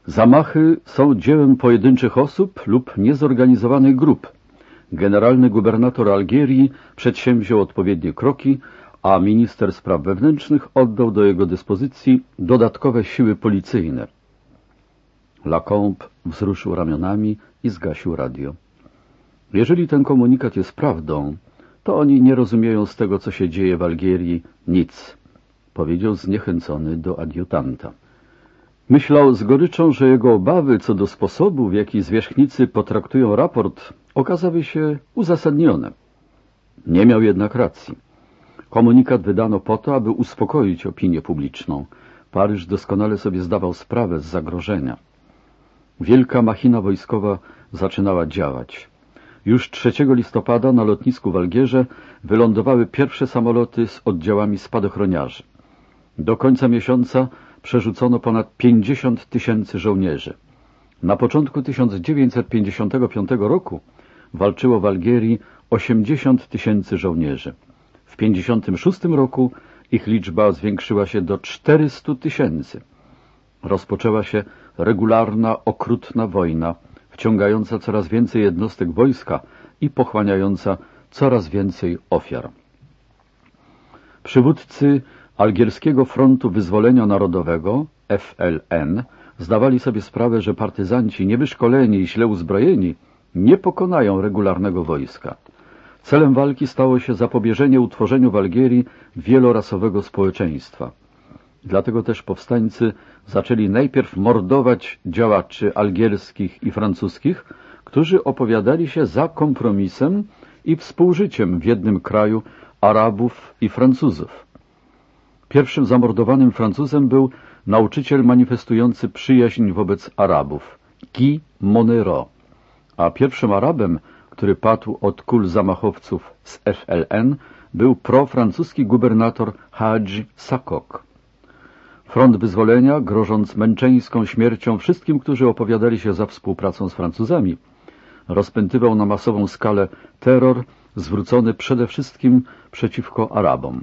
Zamachy są dziełem pojedynczych osób lub niezorganizowanych grup. Generalny gubernator Algierii przedsięwziął odpowiednie kroki, a minister spraw wewnętrznych oddał do jego dyspozycji dodatkowe siły policyjne. Lacombe wzruszył ramionami i zgasił radio. Jeżeli ten komunikat jest prawdą, to oni nie rozumieją z tego, co się dzieje w Algierii, nic, powiedział zniechęcony do adiutanta. Myślał z goryczą, że jego obawy co do sposobu, w jaki zwierzchnicy potraktują raport, okazały się uzasadnione. Nie miał jednak racji. Komunikat wydano po to, aby uspokoić opinię publiczną. Paryż doskonale sobie zdawał sprawę z zagrożenia. Wielka machina wojskowa zaczynała działać. Już 3 listopada na lotnisku w Algierze wylądowały pierwsze samoloty z oddziałami spadochroniarzy. Do końca miesiąca przerzucono ponad 50 000 żołnierzy. Na początku 1955 roku walczyło w Algierii 80 000 żołnierzy. W 1956 roku ich liczba zwiększyła się do 400 000. Rozpoczęła się regularna, okrutna wojna, wciągająca coraz więcej jednostek wojska i pochłaniająca coraz więcej ofiar. Przywódcy Algierskiego Frontu Wyzwolenia Narodowego, FLN, zdawali sobie sprawę, że partyzanci niewyszkoleni i źle uzbrojeni nie pokonają regularnego wojska. Celem walki stało się zapobieżenie utworzeniu w Algierii wielorasowego społeczeństwa. Dlatego też powstańcy zaczęli najpierw mordować działaczy algierskich i francuskich, którzy opowiadali się za kompromisem i współżyciem w jednym kraju Arabów i Francuzów. Pierwszym zamordowanym Francuzem był nauczyciel manifestujący przyjaźń wobec Arabów, Guy Monero, a pierwszym Arabem, który padł od kul zamachowców z FLN, był profrancuski gubernator Hadji Sakok. Front Wyzwolenia, grożąc męczeńską śmiercią wszystkim, którzy opowiadali się za współpracą z Francuzami, rozpętywał na masową skalę terror zwrócony przede wszystkim przeciwko Arabom.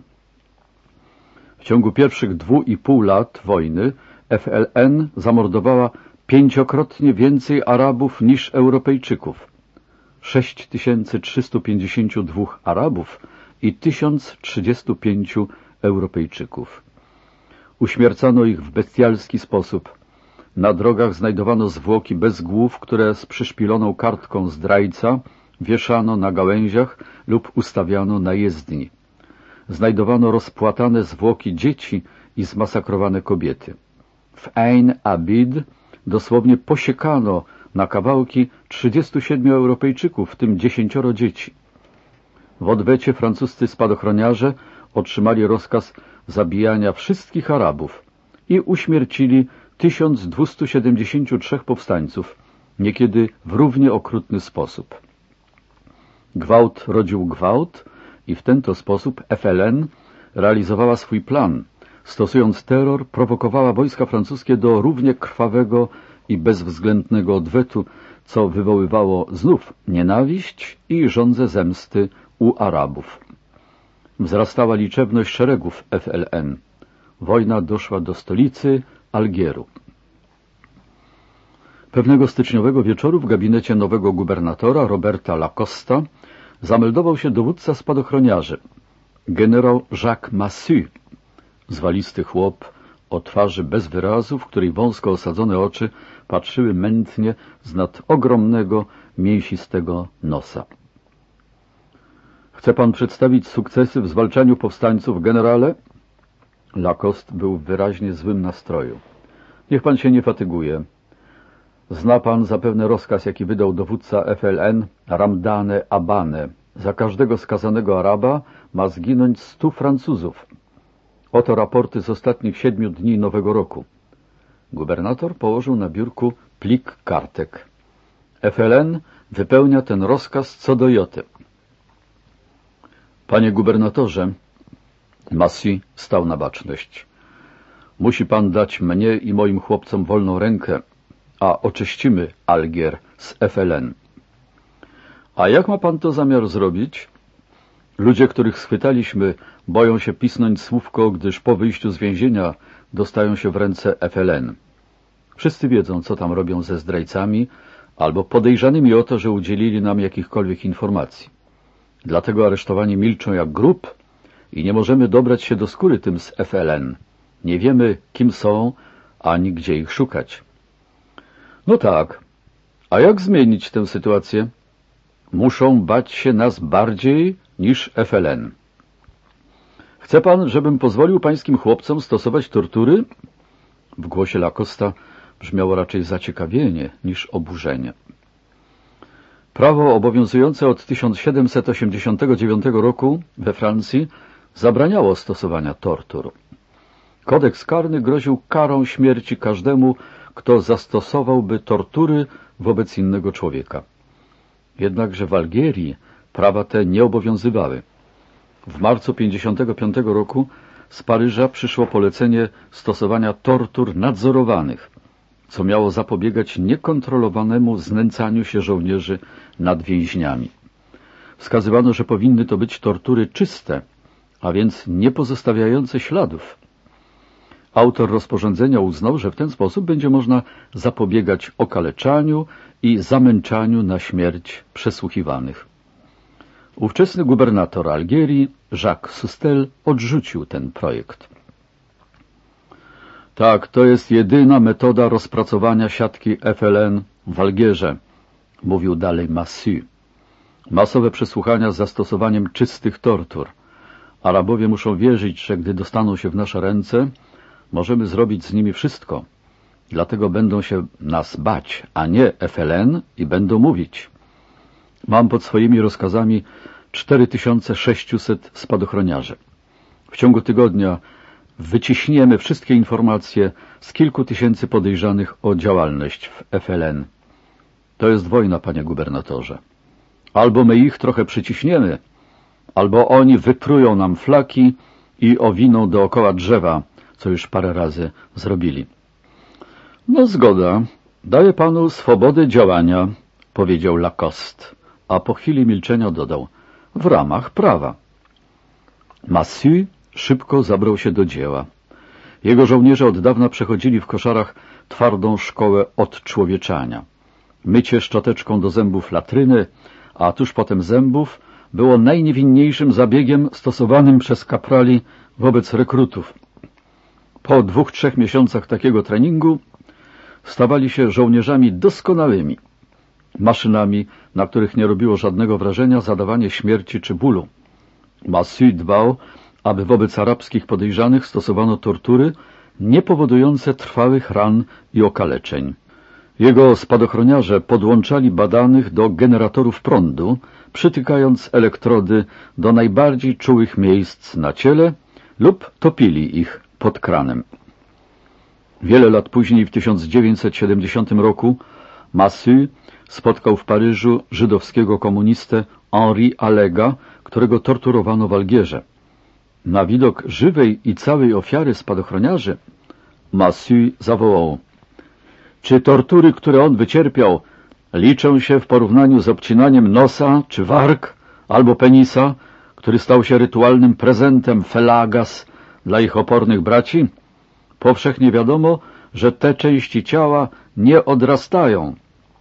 W ciągu pierwszych 2,5 lat wojny FLN zamordowała 5-krotnie więcej Arabów niż Europejczyków. 6352 Arabów i 1035 Europejczyków. Uśmiercano ich w bestialski sposób. Na drogach znajdowano zwłoki bez głów, które z przyszpiloną kartką zdrajca wieszano na gałęziach lub ustawiano na jezdni. Znajdowano rozpłatane zwłoki dzieci i zmasakrowane kobiety. W Ain Abid dosłownie posiekano na kawałki 37 Europejczyków, w tym 10 dzieci. W odwecie francuscy spadochroniarze otrzymali rozkaz zabijania wszystkich Arabów i uśmiercili 1273 powstańców, niekiedy w równie okrutny sposób. Gwałt rodził gwałt i w ten to sposób FLN realizowała swój plan. Stosując terror, prowokowała wojska francuskie do równie krwawego i bezwzględnego odwetu, co wywoływało znów nienawiść i żądzę zemsty u Arabów. Wzrastała liczebność szeregów FLN. Wojna doszła do stolicy Algieru. Pewnego styczniowego wieczoru w gabinecie nowego gubernatora Roberta Lacosta zameldował się dowódca spadochroniarzy, generał Jacques Massu, zwalisty chłop o twarzy bez wyrazu, w której wąsko osadzone oczy patrzyły mętnie z nad ogromnego, mięsistego nosa. Chce pan przedstawić sukcesy w zwalczaniu powstańców, generale? Lacoste był w wyraźnie złym nastroju. Niech pan się nie fatyguje. Zna pan zapewne rozkaz, jaki wydał dowódca FLN Ramdane Abane. Za każdego skazanego Araba ma zginąć 100 Francuzów. Oto raporty z ostatnich 7 dni nowego roku. Gubernator położył na biurku plik kartek. FLN wypełnia ten rozkaz co do joty. Panie gubernatorze, Massy stał na baczność. Musi pan dać mnie i moim chłopcom wolną rękę, a oczyścimy Algier z FLN. A jak ma pan to zamiar zrobić? Ludzie, których schwytaliśmy, boją się pisnąć słówko, gdyż po wyjściu z więzienia dostają się w ręce FLN. Wszyscy wiedzą, co tam robią ze zdrajcami albo podejrzanymi o to, że udzielili nam jakichkolwiek informacji. Dlatego aresztowani milczą jak grób i nie możemy dobrać się do skóry tym z FLN. Nie wiemy, kim są, ani gdzie ich szukać. No tak, a jak zmienić tę sytuację? Muszą bać się nas bardziej niż FLN. Chce pan, żebym pozwolił pańskim chłopcom stosować tortury? W głosie Lacosta brzmiało raczej zaciekawienie niż oburzenie. Prawo obowiązujące od 1789 roku we Francji zabraniało stosowania tortur. Kodeks karny groził karą śmierci każdemu, kto zastosowałby tortury wobec innego człowieka. Jednakże w Algierii prawa te nie obowiązywały. W marcu 1955 roku z Paryża przyszło polecenie stosowania tortur nadzorowanych, co miało zapobiegać niekontrolowanemu znęcaniu się żołnierzy nad więźniami. Wskazywano, że powinny to być tortury czyste, a więc nie pozostawiające śladów. Autor rozporządzenia uznał, że w ten sposób będzie można zapobiegać okaleczaniu i zamęczaniu na śmierć przesłuchiwanych. Ówczesny gubernator Algierii, Jacques Sustel, odrzucił ten projekt. Tak, to jest jedyna metoda rozpracowania siatki FLN w Algierze, mówił dalej Massu. Masowe przesłuchania z zastosowaniem czystych tortur. Arabowie muszą wierzyć, że gdy dostaną się w nasze ręce, możemy zrobić z nimi wszystko. Dlatego będą się nas bać, a nie FLN i będą mówić. Mam pod swoimi rozkazami 4600 spadochroniarzy. W ciągu tygodnia wyciśniemy wszystkie informacje z kilku tysięcy podejrzanych o działalność w FLN. To jest wojna, panie gubernatorze. Albo my ich trochę przyciśniemy, albo oni wyprują nam flaki i owiną dookoła drzewa, co już parę razy zrobili. No zgoda, daję panu swobodę działania, powiedział Lacoste, a po chwili milczenia dodał, w ramach prawa. Massu szybko zabrał się do dzieła. Jego żołnierze od dawna przechodzili w koszarach twardą szkołę odczłowieczania. Mycie szczoteczką do zębów latryny, a tuż potem zębów, było najniewinniejszym zabiegiem stosowanym przez kaprali wobec rekrutów. Po 2-3 miesiącach takiego treningu stawali się żołnierzami doskonałymi, maszynami, na których nie robiło żadnego wrażenia zadawanie śmierci czy bólu. Massu dbał, aby wobec arabskich podejrzanych stosowano tortury nie powodujące trwałych ran i okaleczeń. Jego spadochroniarze podłączali badanych do generatorów prądu, przytykając elektrody do najbardziej czułych miejsc na ciele lub topili ich pod kranem. Wiele lat później, w 1970 roku, Massu spotkał w Paryżu żydowskiego komunistę Henri Allega, którego torturowano w Algierze. Na widok żywej i całej ofiary spadochroniarzy Massu zawołał: czy tortury, które on wycierpiał, liczą się w porównaniu z obcinaniem nosa czy warg albo penisa, który stał się rytualnym prezentem Felagas dla ich opornych braci? Powszechnie wiadomo, że te części ciała nie odrastają.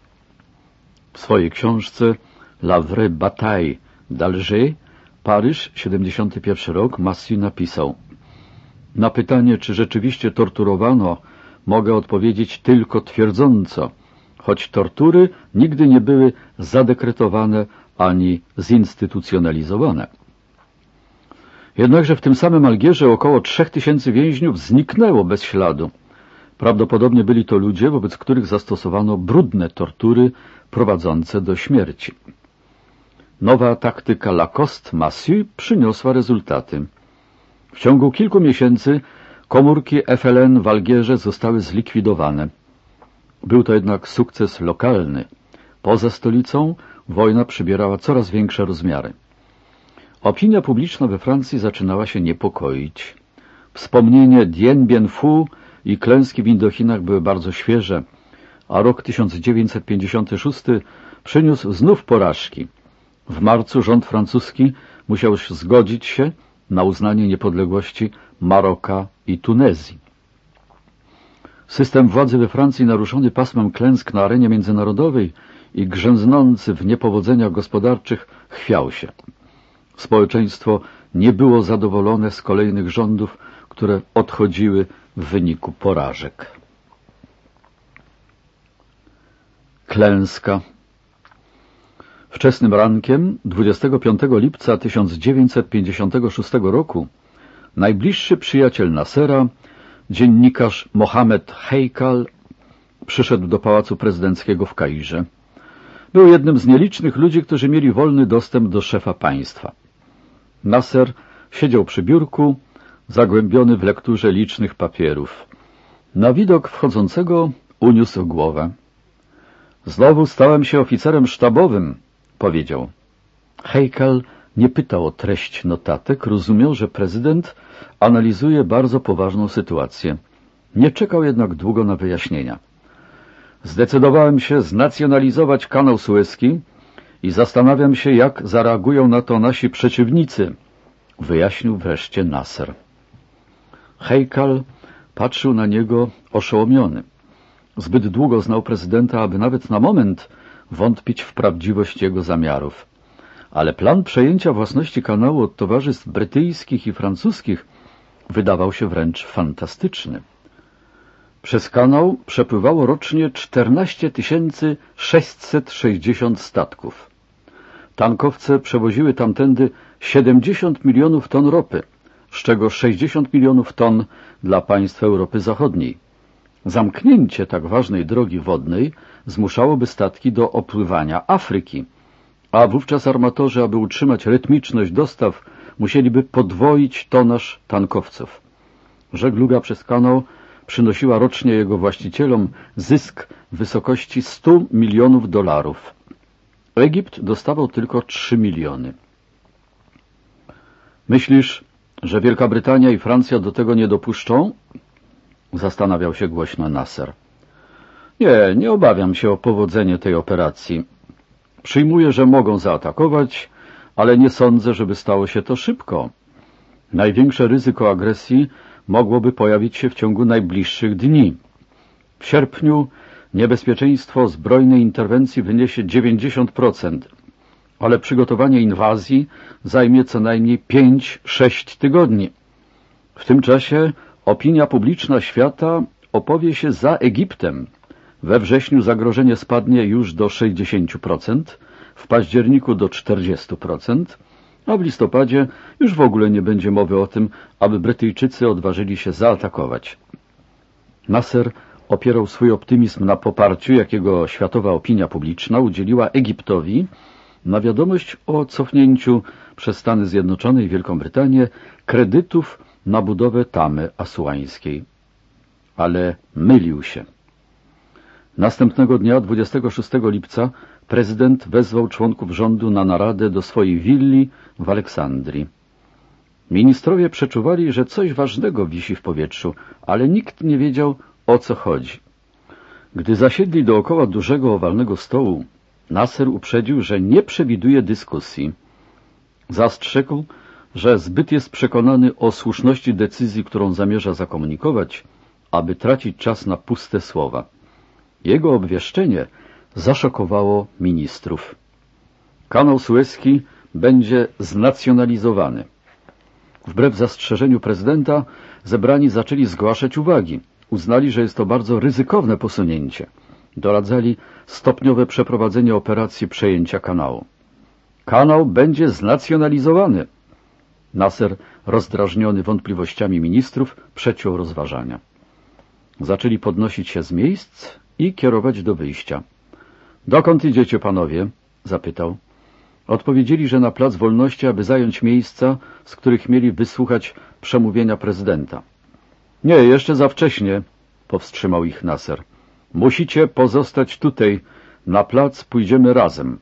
W swojej książce La vraie bataille d'Alger, Paryż, 71 rok, Massu napisał: na pytanie, czy rzeczywiście torturowano, mogę odpowiedzieć tylko twierdząco, choć tortury nigdy nie były zadekretowane ani zinstytucjonalizowane. Jednakże w tym samym Algierze około 3000 więźniów zniknęło bez śladu. Prawdopodobnie byli to ludzie, wobec których zastosowano brudne tortury prowadzące do śmierci. Nowa taktyka Lacoste-Massu przyniosła rezultaty. W ciągu kilku miesięcy komórki FLN w Algierze zostały zlikwidowane. Był to jednak sukces lokalny. Poza stolicą wojna przybierała coraz większe rozmiary. Opinia publiczna we Francji zaczynała się niepokoić. Wspomnienie Dien Bien Phu i klęski w Indochinach były bardzo świeże, a rok 1956 przyniósł znów porażki. W marcu rząd francuski musiał zgodzić się na uznanie niepodległości Maroka i Tunezji. System władzy we Francji naruszony pasmem klęsk na arenie międzynarodowej i grzęznący w niepowodzeniach gospodarczych chwiał się. Społeczeństwo nie było zadowolone z kolejnych rządów, które odchodziły w wyniku porażek. Klęska. Wczesnym rankiem 25 lipca 1956 roku najbliższy przyjaciel Nassera, dziennikarz Mohamed Heikal, przyszedł do Pałacu Prezydenckiego w Kairze. Był jednym z nielicznych ludzi, którzy mieli wolny dostęp do szefa państwa. Nasser siedział przy biurku, zagłębiony w lekturze licznych papierów. Na widok wchodzącego uniósł głowę. Znowu stałem się oficerem sztabowym, powiedział. Heikal nie pytał o treść notatek, rozumiał, że prezydent analizuje bardzo poważną sytuację. Nie czekał jednak długo na wyjaśnienia. Zdecydowałem się znacjonalizować kanał Sueski i zastanawiam się, jak zareagują na to nasi przeciwnicy, wyjaśnił wreszcie Nasser. Heikal patrzył na niego oszołomiony. Zbyt długo znał prezydenta, aby nawet na moment wątpić w prawdziwość jego zamiarów. Ale plan przejęcia własności kanału od towarzystw brytyjskich i francuskich wydawał się wręcz fantastyczny. Przez kanał przepływało rocznie 14 660 statków. Tankowce przewoziły tamtędy 70 milionów ton ropy, z czego 60 milionów ton dla państw Europy Zachodniej. Zamknięcie tak ważnej drogi wodnej zmuszałoby statki do opływania Afryki, a wówczas armatorzy, aby utrzymać rytmiczność dostaw, musieliby podwoić tonaż tankowców. Żegluga przez kanał przynosiła rocznie jego właścicielom zysk w wysokości 100 milionów dolarów. Egipt dostawał tylko 3 miliony. Myślisz, że Wielka Brytania i Francja do tego nie dopuszczą? Zastanawiał się głośno Nasser. Nie obawiam się o powodzenie tej operacji. Przyjmuję, że mogą zaatakować, ale nie sądzę, żeby stało się to szybko. Największe ryzyko agresji mogłoby pojawić się w ciągu najbliższych dni. W sierpniu niebezpieczeństwo zbrojnej interwencji wyniesie 90%, ale przygotowanie inwazji zajmie co najmniej 5-6 tygodni. W tym czasie opinia publiczna świata opowie się za Egiptem. We wrześniu zagrożenie spadnie już do 60%, w październiku do 40%, a w listopadzie już w ogóle nie będzie mowy o tym, aby Brytyjczycy odważyli się zaatakować. Nasser opierał swój optymizm na poparciu, jakiego światowa opinia publiczna udzieliła Egiptowi na wiadomość o cofnięciu przez Stany Zjednoczone i Wielką Brytanię kredytów na budowę tamy asuańskiej. Ale mylił się. Następnego dnia, 26 lipca, prezydent wezwał członków rządu na naradę do swojej willi w Aleksandrii. Ministrowie przeczuwali, że coś ważnego wisi w powietrzu, ale nikt nie wiedział, o co chodzi. Gdy zasiedli dookoła dużego owalnego stołu, Nasser uprzedził, że nie przewiduje dyskusji. Zastrzegł, że zbyt jest przekonany o słuszności decyzji, którą zamierza zakomunikować, aby tracić czas na puste słowa. Jego obwieszczenie zaszokowało ministrów. Kanał Sueski będzie znacjonalizowany. Wbrew zastrzeżeniu prezydenta zebrani zaczęli zgłaszać uwagi. Uznali, że jest to bardzo ryzykowne posunięcie. Doradzali stopniowe przeprowadzenie operacji przejęcia kanału. Kanał będzie znacjonalizowany. Nasser, rozdrażniony wątpliwościami ministrów, przeciął rozważania. Zaczęli podnosić się z miejsc i kierować do wyjścia. Dokąd idziecie, panowie? Zapytał. Odpowiedzieli, że na Plac Wolności, aby zająć miejsca, z których mieli wysłuchać przemówienia prezydenta. Nie, jeszcze za wcześnie, powstrzymał ich Nasser. Musicie pozostać tutaj. Na plac pójdziemy razem.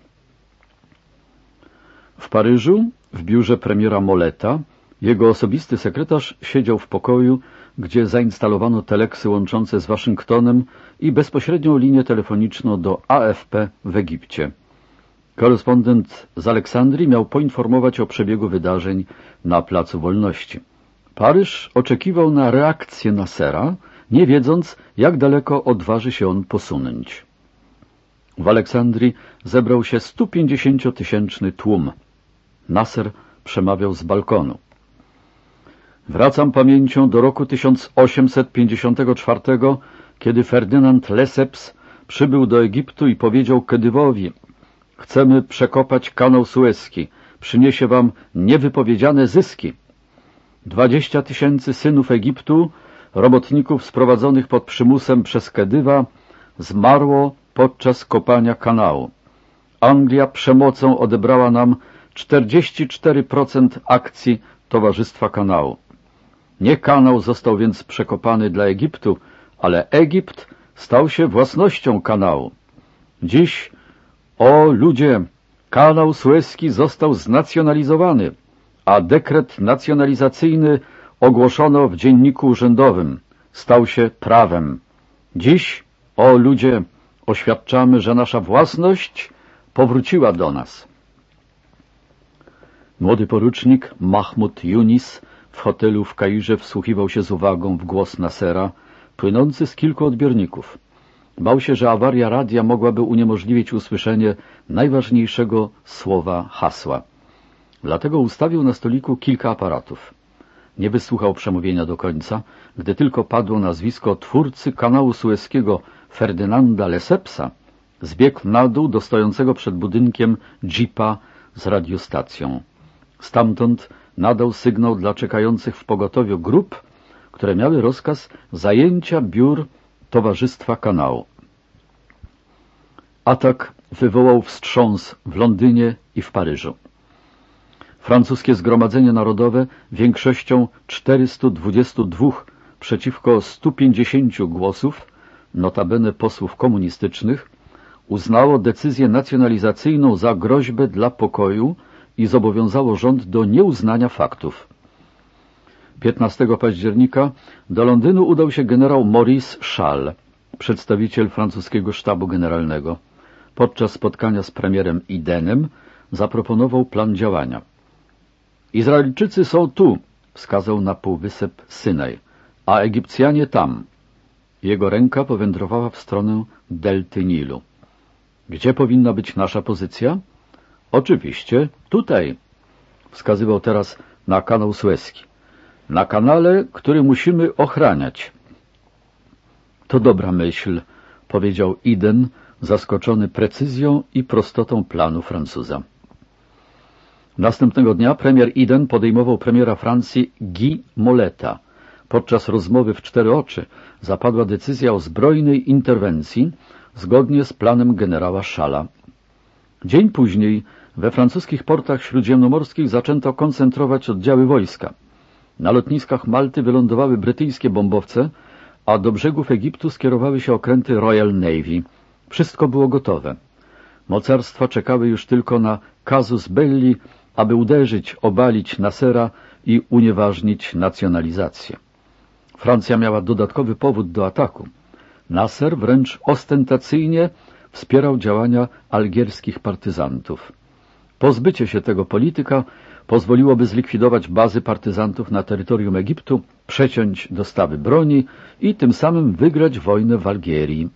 W Paryżu, w biurze premiera Moleta, jego osobisty sekretarz siedział w pokoju, gdzie zainstalowano teleksy łączące z Waszyngtonem i bezpośrednią linię telefoniczną do AFP w Egipcie. Korespondent z Aleksandrii miał poinformować o przebiegu wydarzeń na Placu Wolności. Paryż oczekiwał na reakcję Nassera, nie wiedząc, jak daleko odważy się on posunąć. W Aleksandrii zebrał się 150-tysięczny tłum. Nasser przemawiał z balkonu. Wracam pamięcią do roku 1854, kiedy Ferdynand Lesseps przybył do Egiptu i powiedział Kedywowi: chcemy przekopać kanał Sueski, przyniesie wam niewypowiedziane zyski. 20 000 synów Egiptu, robotników sprowadzonych pod przymusem przez Kedywa, zmarło podczas kopania kanału. Anglia przemocą odebrała nam 44% akcji Towarzystwa Kanału. Nie kanał został więc przekopany dla Egiptu, ale Egipt stał się własnością kanału. Dziś, o ludzie, kanał Sueski został znacjonalizowany, a dekret nacjonalizacyjny ogłoszono w dzienniku urzędowym. Stał się prawem. Dziś, o ludzie, oświadczamy, że nasza własność powróciła do nas. Młody porucznik Mahmud Yunis w hotelu w Kairze wsłuchiwał się z uwagą w głos Nassera, płynący z kilku odbiorników. Bał się, że awaria radia mogłaby uniemożliwić usłyszenie najważniejszego słowa hasła. Dlatego ustawił na stoliku kilka aparatów. Nie wysłuchał przemówienia do końca, gdy tylko padło nazwisko twórcy kanału sueskiego Ferdynanda Lessepsa, zbiegł na dół do stojącego przed budynkiem jeepa z radiostacją. Stamtąd nadał sygnał dla czekających w pogotowiu grup, które miały rozkaz zajęcia biur Towarzystwa Kanału. Atak wywołał wstrząs w Londynie i w Paryżu. Francuskie Zgromadzenie Narodowe większością 422 przeciwko 150 głosów, notabene posłów komunistycznych, uznało decyzję nacjonalizacyjną za groźbę dla pokoju i zobowiązało rząd do nieuznania faktów. 15 października do Londynu udał się generał Maurice Schall, przedstawiciel francuskiego sztabu generalnego. Podczas spotkania z premierem Idenem zaproponował plan działania. Izraelczycy są tu, wskazał na półwysep Synaj, a Egipcjanie tam. Jego ręka powędrowała w stronę delty Nilu. Gdzie powinna być nasza pozycja? Oczywiście tutaj, wskazywał teraz na kanał Sueski. Na kanale, który musimy ochraniać. To dobra myśl, powiedział Iden, zaskoczony precyzją i prostotą planu Francuza. Następnego dnia premier Iden podejmował premiera Francji Guy Moleta. Podczas rozmowy w 4 oczy zapadła decyzja o zbrojnej interwencji zgodnie z planem generała Schalla. Dzień później we francuskich portach śródziemnomorskich zaczęto koncentrować oddziały wojska. Na lotniskach Malty wylądowały brytyjskie bombowce, a do brzegów Egiptu skierowały się okręty Royal Navy. Wszystko było gotowe. Mocarstwa czekały już tylko na casus belli, aby uderzyć, obalić Nassera i unieważnić nacjonalizację. Francja miała dodatkowy powód do ataku. Nasser wręcz ostentacyjnie wspierał działania algierskich partyzantów. Pozbycie się tego polityka pozwoliłoby zlikwidować bazy partyzantów na terytorium Egiptu, przeciąć dostawy broni i tym samym wygrać wojnę w Algierii.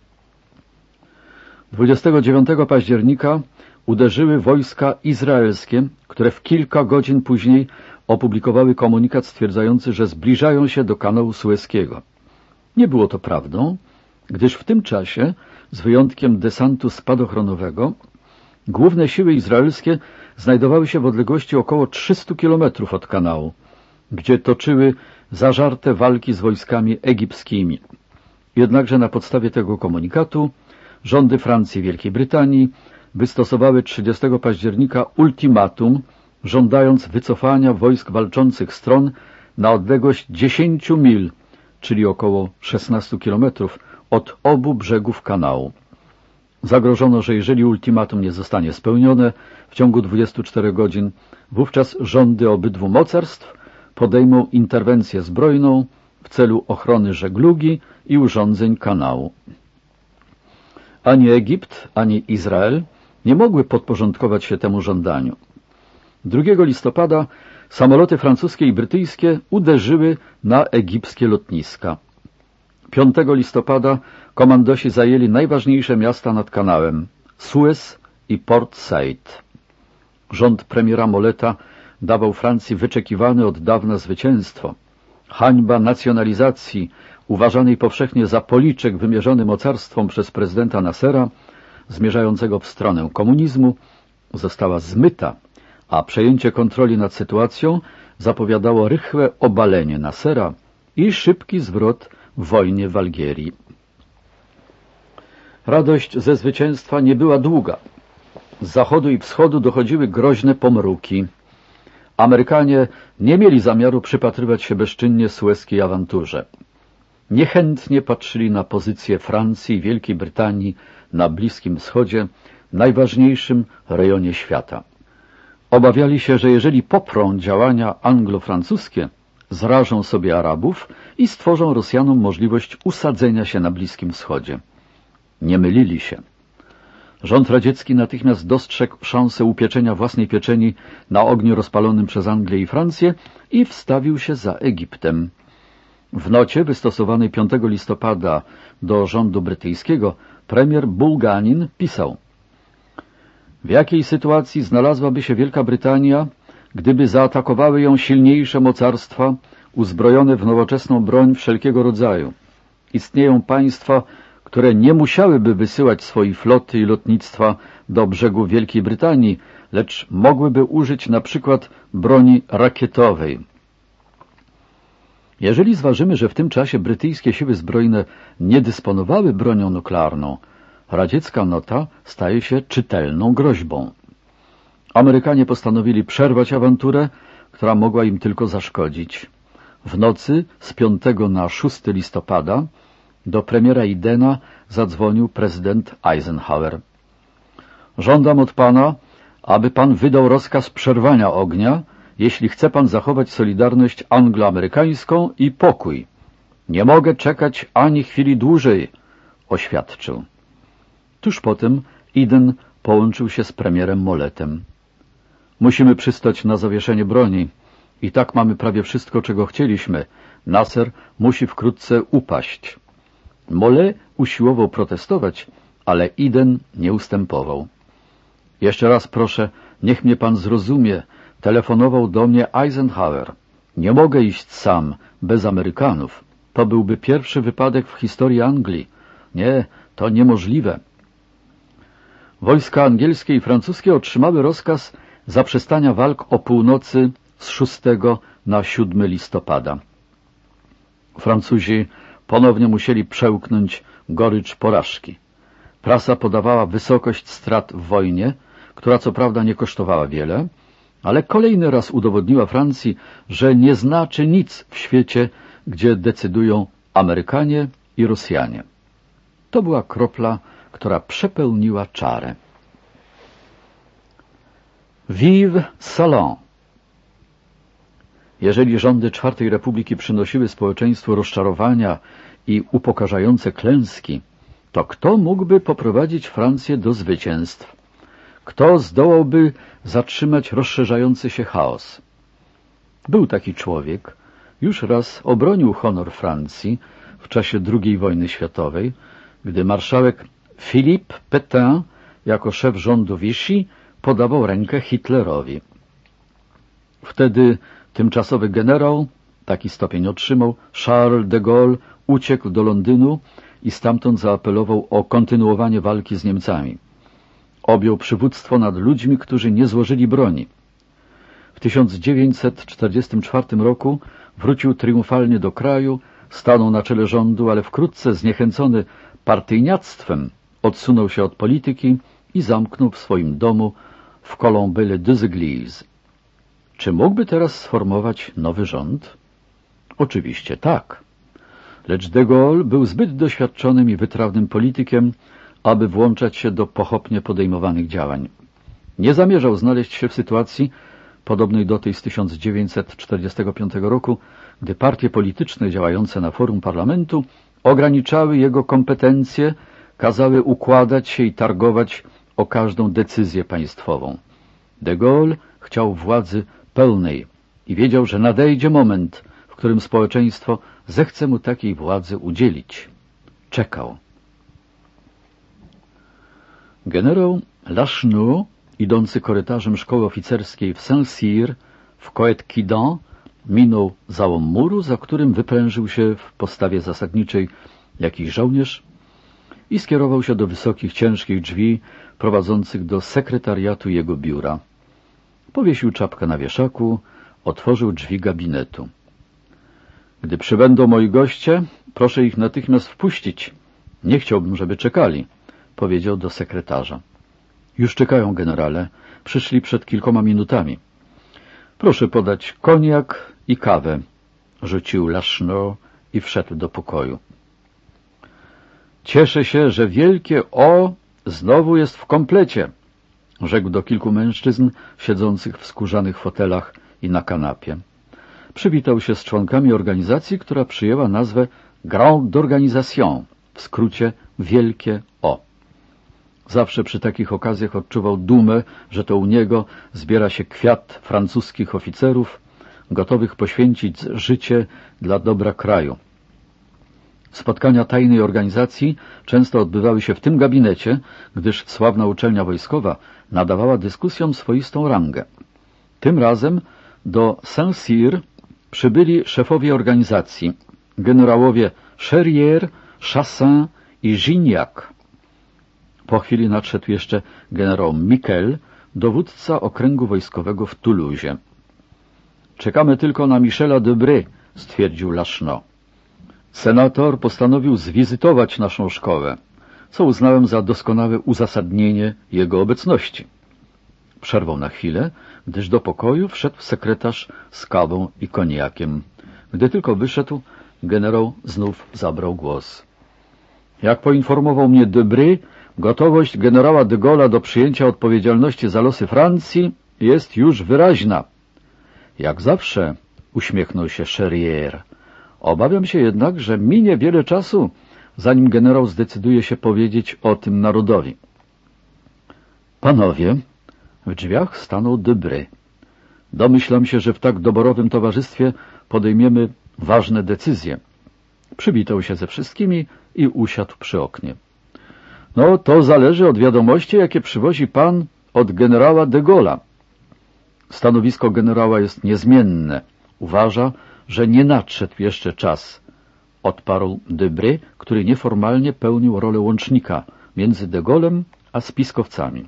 29 października uderzyły wojska izraelskie, które w kilka godzin później opublikowały komunikat stwierdzający, że zbliżają się do kanału Sueskiego. Nie było to prawdą, gdyż w tym czasie, z wyjątkiem desantu spadochronowego, główne siły izraelskie znajdowały się w odległości około 300 kilometrów od kanału, gdzie toczyły zażarte walki z wojskami egipskimi. Jednakże na podstawie tego komunikatu rządy Francji i Wielkiej Brytanii wystosowały 30 października ultimatum, żądając wycofania wojsk walczących stron na odległość 10 mil, czyli około 16 kilometrów od obu brzegów kanału. Zagrożono, że jeżeli ultimatum nie zostanie spełnione w ciągu 24 godzin, wówczas rządy obydwu mocarstw podejmą interwencję zbrojną w celu ochrony żeglugi i urządzeń kanału. Ani Egipt, ani Izrael nie mogły podporządkować się temu żądaniu. 2 listopada samoloty francuskie i brytyjskie uderzyły na egipskie lotniska. 5 listopada komandosi zajęli najważniejsze miasta nad kanałem – Suez i Port Said. Rząd premiera Moleta dawał Francji wyczekiwane od dawna zwycięstwo. Hańba nacjonalizacji, uważanej powszechnie za policzek wymierzony mocarstwom przez prezydenta Nassera, zmierzającego w stronę komunizmu, została zmyta, a przejęcie kontroli nad sytuacją zapowiadało rychłe obalenie Nassera i szybki zwrot w wojnie w Algierii. Radość ze zwycięstwa nie była długa. Z zachodu i wschodu dochodziły groźne pomruki. Amerykanie nie mieli zamiaru przypatrywać się bezczynnie sueskiej awanturze. Niechętnie patrzyli na pozycję Francji i Wielkiej Brytanii na Bliskim Wschodzie, najważniejszym rejonie świata. Obawiali się, że jeżeli poprą działania anglo-francuskie, zrażą sobie Arabów i stworzą Rosjanom możliwość usadzenia się na Bliskim Wschodzie. Nie mylili się. Rząd radziecki natychmiast dostrzegł szansę upieczenia własnej pieczeni na ogniu rozpalonym przez Anglię i Francję i wstawił się za Egiptem. W nocie wystosowanej 5 listopada do rządu brytyjskiego premier Bulganin pisał: w jakiej sytuacji znalazłaby się Wielka Brytania, gdyby zaatakowały ją silniejsze mocarstwa uzbrojone w nowoczesną broń wszelkiego rodzaju? Istnieją państwa, które nie musiałyby wysyłać swojej floty i lotnictwa do brzegu Wielkiej Brytanii, lecz mogłyby użyć na przykład broni rakietowej. Jeżeli zważymy, że w tym czasie brytyjskie siły zbrojne nie dysponowały bronią nuklearną, radziecka nota staje się czytelną groźbą. Amerykanie postanowili przerwać awanturę, która mogła im tylko zaszkodzić. W nocy z 5 na 6 listopada do premiera Idena zadzwonił prezydent Eisenhower. Żądam od pana, aby pan wydał rozkaz przerwania ognia, jeśli chce pan zachować solidarność angloamerykańską i pokój. Nie mogę czekać ani chwili dłużej, oświadczył. Tuż potem Eden połączył się z premierem Moletem. Musimy przystać na zawieszenie broni. I tak mamy prawie wszystko, czego chcieliśmy. Nasser musi wkrótce upaść. Mollet usiłował protestować, ale Eden nie ustępował. Jeszcze raz proszę, niech mnie pan zrozumie. Telefonował do mnie Eisenhower. Nie mogę iść sam, bez Amerykanów. To byłby pierwszy wypadek w historii Anglii. Nie, to niemożliwe. Wojska angielskie i francuskie otrzymały rozkaz zaprzestania walk o północy z 6 na 7 listopada. Francuzi ponownie musieli przełknąć gorycz porażki. Prasa podawała wysokość strat w wojnie, która co prawda nie kosztowała wiele, ale kolejny raz udowodniła Francji, że nie znaczy nic w świecie, gdzie decydują Amerykanie i Rosjanie. To była kropla, która przepełniła czarę. Vive Salon! Jeżeli rządy IV Republiki przynosiły społeczeństwu rozczarowania i upokarzające klęski, to kto mógłby poprowadzić Francję do zwycięstw? Kto zdołałby zatrzymać rozszerzający się chaos? Był taki człowiek, już raz obronił honor Francji w czasie II wojny światowej, gdy marszałek Philippe Pétain jako szef rządu Vichy podawał rękę Hitlerowi. Wtedy tymczasowy generał, taki stopień otrzymał, Charles de Gaulle, uciekł do Londynu i stamtąd zaapelował o kontynuowanie walki z Niemcami. Objął przywództwo nad ludźmi, którzy nie złożyli broni. W 1944 roku wrócił triumfalnie do kraju, stanął na czele rządu, ale wkrótce zniechęcony partyjniactwem odsunął się od polityki i zamknął w swoim domu w Colombey-les-Deux-Églises. Czy mógłby teraz sformować nowy rząd? Oczywiście tak. Lecz de Gaulle był zbyt doświadczonym i wytrawnym politykiem, aby włączać się do pochopnie podejmowanych działań. Nie zamierzał znaleźć się w sytuacji podobnej do tej z 1945 roku, gdy partie polityczne działające na forum parlamentu ograniczały jego kompetencje, kazały układać się i targować o każdą decyzję państwową. De Gaulle chciał władzy pełnej i wiedział, że nadejdzie moment, w w którym społeczeństwo zechce mu takiej władzy udzielić. Czekał. Generał Lacheneur, idący korytarzem szkoły oficerskiej w Saint-Cyr w Coët-Quidam, minął załom muru, za którym wyprężył się w postawie zasadniczej jakiś żołnierz i skierował się do wysokich, ciężkich drzwi prowadzących do sekretariatu jego biura. Powiesił czapkę na wieszaku, otworzył drzwi gabinetu. Gdy przybędą moi goście, proszę ich natychmiast wpuścić. Nie chciałbym, żeby czekali, powiedział do sekretarza. Już czekają, generale. Przyszli przed kilkoma minutami. Proszę podać koniak i kawę, rzucił Lacheneur i wszedł do pokoju. Cieszę się, że wielkie O znowu jest w komplecie, rzekł do kilku mężczyzn siedzących w skórzanych fotelach i na kanapie. Przywitał się z członkami organizacji, która przyjęła nazwę Grande Organisation, w skrócie Wielkie O. Zawsze przy takich okazjach odczuwał dumę, że to u niego zbiera się kwiat francuskich oficerów, gotowych poświęcić życie dla dobra kraju. Spotkania tajnej organizacji często odbywały się w tym gabinecie, gdyż sławna uczelnia wojskowa nadawała dyskusjom swoistą rangę. Tym razem do Saint-Cyr przybyli szefowie organizacji, generałowie Cherrier, Chassin i Gignac. Po chwili nadszedł jeszcze generał Miquel, dowódca okręgu wojskowego w Toulouse. Czekamy tylko na Michela Debré, stwierdził Lacheneur. Senator postanowił zwizytować naszą szkołę, co uznałem za doskonałe uzasadnienie jego obecności. Przerwał na chwilę, gdyż do pokoju wszedł sekretarz z kawą i koniakiem. Gdy tylko wyszedł, generał znów zabrał głos. Jak poinformował mnie Debré, gotowość generała de Gaulle'a do przyjęcia odpowiedzialności za losy Francji jest już wyraźna. Jak zawsze, uśmiechnął się Cherrier. Obawiam się jednak, że minie wiele czasu, zanim generał zdecyduje się powiedzieć o tym narodowi. Panowie, w drzwiach stanął Debré. Domyślam się, że w tak doborowym towarzystwie podejmiemy ważne decyzje. Przywitał się ze wszystkimi i usiadł przy oknie. No, to zależy od wiadomości, jakie przywozi pan od generała de Gaulle'a. Stanowisko generała jest niezmienne. Uważa, że nie nadszedł jeszcze czas, odparł Debré, który nieformalnie pełnił rolę łącznika między de Gaulle'em a spiskowcami.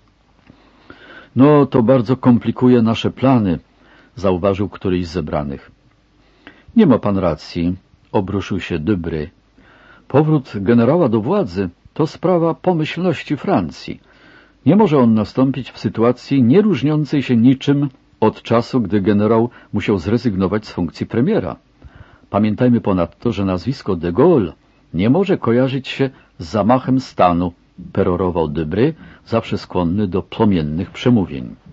No, to bardzo komplikuje nasze plany, zauważył któryś z zebranych. Nie ma pan racji, obruszył się Debré. Powrót generała do władzy to sprawa pomyślności Francji. Nie może on nastąpić w sytuacji nie różniącej się niczym od czasu, gdy generał musiał zrezygnować z funkcji premiera. Pamiętajmy ponadto, że nazwisko de Gaulle nie może kojarzyć się z zamachem stanu, perorował Debré, zawsze skłonny do płomiennych przemówień.